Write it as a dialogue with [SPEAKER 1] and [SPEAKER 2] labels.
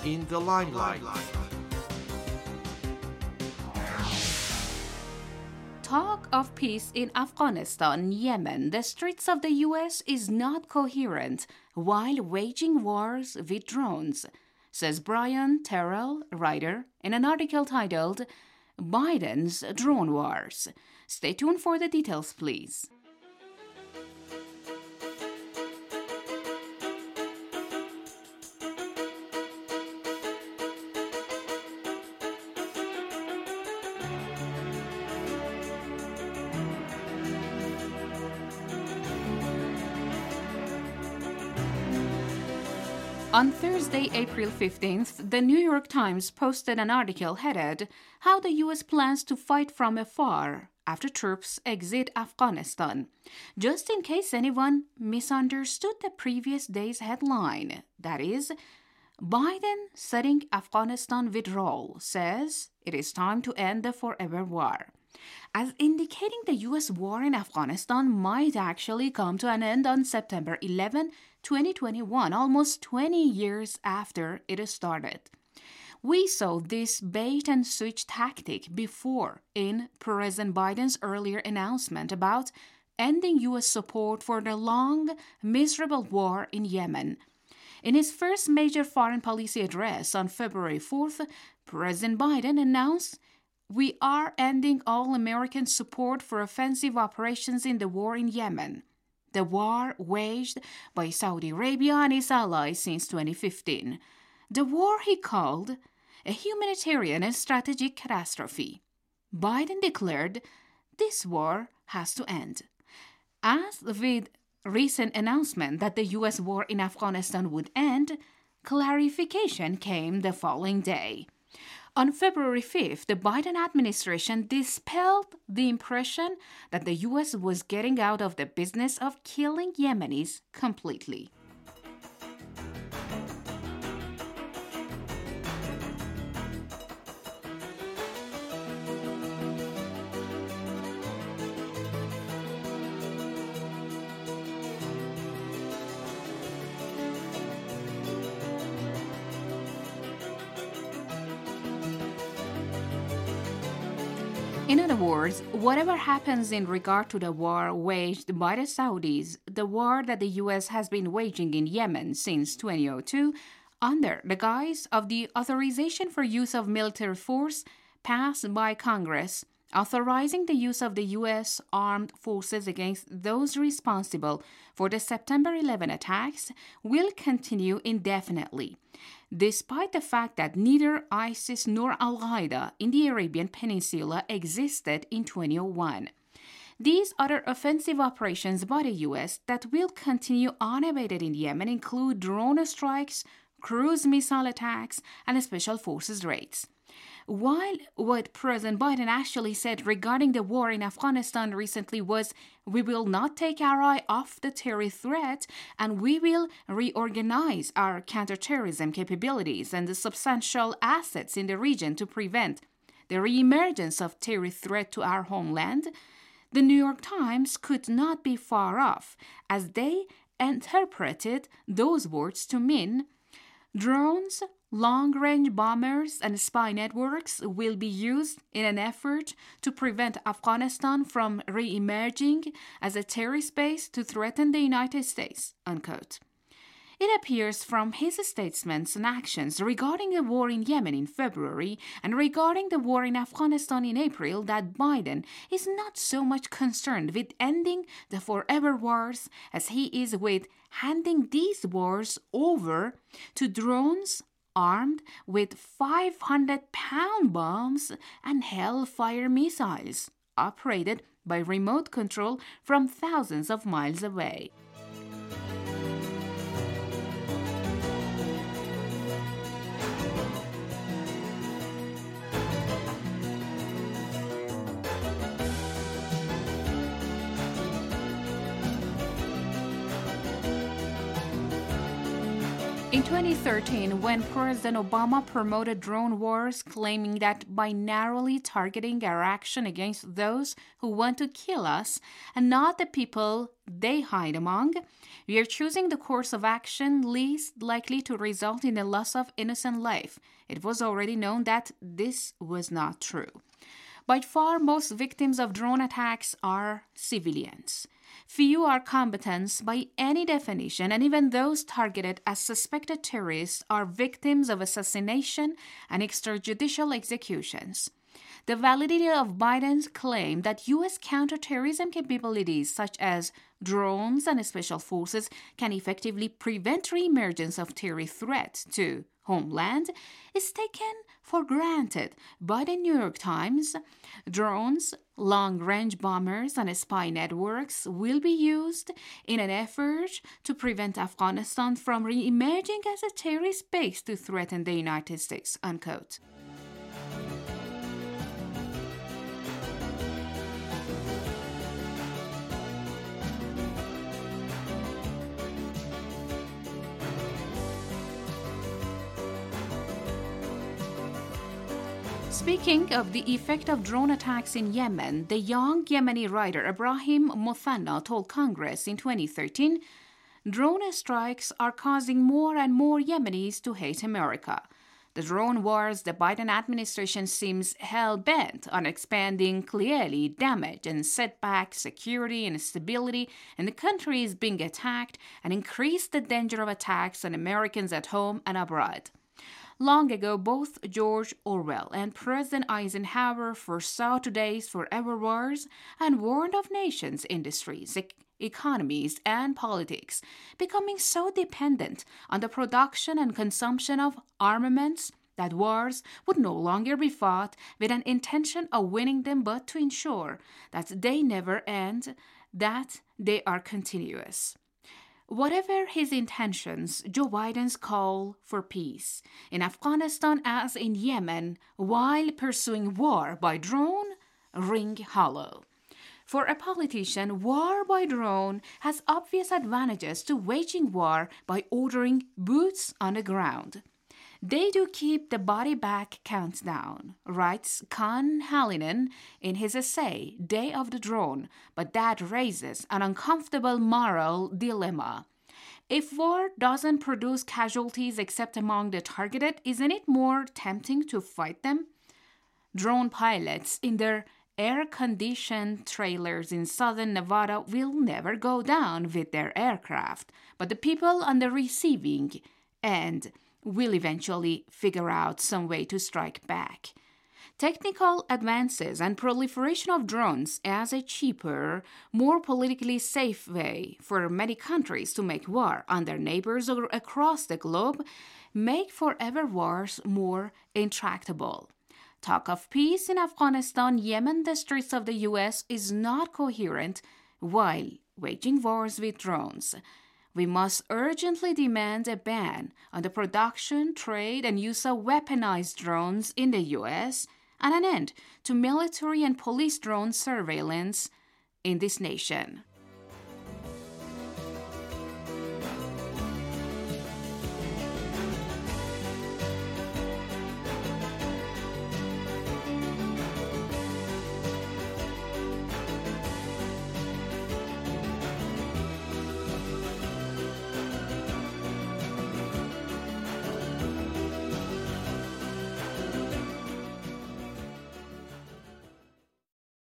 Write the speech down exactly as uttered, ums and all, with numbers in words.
[SPEAKER 1] in the limelight.
[SPEAKER 2] Talk of peace in Afghanistan, Yemen, the streets of the U S is not coherent while waging wars with drones, says Brian Terrell, writer, in an article titled Biden's Drone Wars. Stay tuned for the details, please. On Thursday, April fifteenth, the New York Times posted an article headed, How the U S Plans to Fight from Afar After Troops Exit Afghanistan, just in case anyone misunderstood the previous day's headline. That is, Biden setting Afghanistan withdrawal says it is time to end the forever war, as indicating the U S war in Afghanistan might actually come to an end on September eleventh, twenty twenty-one, almost twenty years after it started. We saw this bait-and-switch tactic before in President Biden's earlier announcement about ending U S support for the long, miserable war in Yemen. In his first major foreign policy address on February fourth, President Biden announced, We are ending all American support for offensive operations in the war in Yemen, the war waged by Saudi Arabia and its allies since twenty fifteen. The war he called a humanitarian and strategic catastrophe. Biden declared this war has to end. As with recent announcement that the U S war in Afghanistan would end, clarification came the following day. On February fifth, the Biden administration dispelled the impression that the U S was getting out of the business of killing Yemenis completely. In other words, whatever happens in regard to the war waged by the Saudis, the war that the U S has been waging in Yemen since two thousand two, under the guise of the Authorization for Use of Military Force passed by Congress, authorizing the use of the U S armed forces against those responsible for the September eleventh attacks, will continue indefinitely, despite the fact that neither ISIS nor Al-Qaeda in the Arabian Peninsula existed in two thousand one. These other offensive operations by the U S that will continue unabated in Yemen include drone strikes, cruise missile attacks, and special forces raids. While what President Biden actually said regarding the war in Afghanistan recently was, we will not take our eye off the terror threat and we will reorganize our counterterrorism capabilities and the substantial assets in the region to prevent the reemergence of terror threat to our homeland, the New York Times could not be far off, as they interpreted those words to mean drones, long-range bombers, and spy networks will be used in an effort to prevent Afghanistan from re-emerging as a terrorist base to threaten the United States, unquote. It appears from his statements and actions regarding the war in Yemen in February and regarding the war in Afghanistan in April that Biden is not so much concerned with ending the forever wars as he is with handing these wars over to drones armed with five hundred pound bombs and Hellfire missiles, operated by remote control from thousands of miles away. In twenty thirteen, when President Obama promoted drone wars, claiming that by narrowly targeting our action against those who want to kill us and not the people they hide among, we are choosing the course of action least likely to result in the loss of innocent life. It was already known that this was not true. By far, most victims of drone attacks are civilians. Few are combatants by any definition, and even those targeted as suspected terrorists are victims of assassination and extrajudicial executions. The validity of Biden's claim that U S counterterrorism capabilities such as drones and special forces can effectively prevent reemergence of terrorist threat to homeland is taken for granted by the New York Times. Drones, long-range bombers, and spy networks will be used in an effort to prevent Afghanistan from re-emerging as a terrorist base to threaten the United States, unquote. Speaking of the effect of drone attacks in Yemen, the young Yemeni writer Ibrahim Muthanna told Congress in twenty thirteen, drone strikes are causing more and more Yemenis to hate America. The drone wars the Biden administration seems hell-bent on expanding clearly damage and set back security and stability, and the country is being attacked and increase the danger of attacks on Americans at home and abroad. Long ago, both George Orwell and President Eisenhower foresaw today's forever wars and warned of nations, industries, e- economies, and politics becoming so dependent on the production and consumption of armaments that wars would no longer be fought with an intention of winning them, but to ensure that they never end, that they are continuous. Whatever his intentions, Joe Biden's call for peace in Afghanistan as in Yemen while pursuing war by drone ring hollow. For a politician, war by drone has obvious advantages to waging war by ordering boots on the ground. They do keep the body bag count down, writes Con Hallinan in his essay, Day of the Drone, but that raises an uncomfortable moral dilemma. If war doesn't produce casualties except among the targeted, isn't it more tempting to fight them? Drone pilots in their air-conditioned trailers in southern Nevada will never go down with their aircraft, but the people on the receiving end will eventually figure out some way to strike back. Technical advances and proliferation of drones as a cheaper, more politically safe way for many countries to make war on their neighbors across the globe make forever wars more intractable. Talk of peace in Afghanistan, Yemen, the streets of the U S is not coherent while waging wars with drones. We must urgently demand a ban on the production, trade, and use of weaponized drones in the U S and an end to military and police drone surveillance in this nation.